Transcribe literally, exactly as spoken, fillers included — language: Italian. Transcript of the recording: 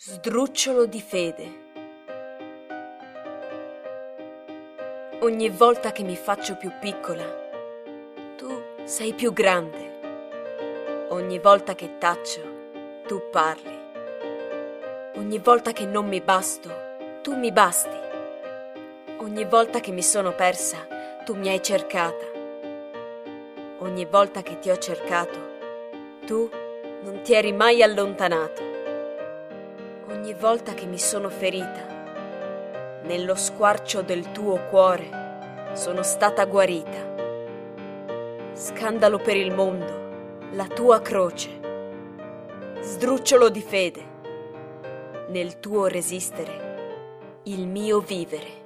Sdrucciolo di fede. Ogni volta che mi faccio più piccola, tu sei più grande. Ogni volta che taccio, tu parli. Ogni volta che non mi basto, tu mi basti. Ogni volta che mi sono persa, tu mi hai cercata. Ogni volta che ti ho cercato, tu non ti eri mai allontanato. Ogni volta che mi sono ferita, nello squarcio del tuo cuore sono stata guarita. Scandalo per il mondo, la tua croce. Sdrucciolo di fede, nel tuo resistere, il mio vivere.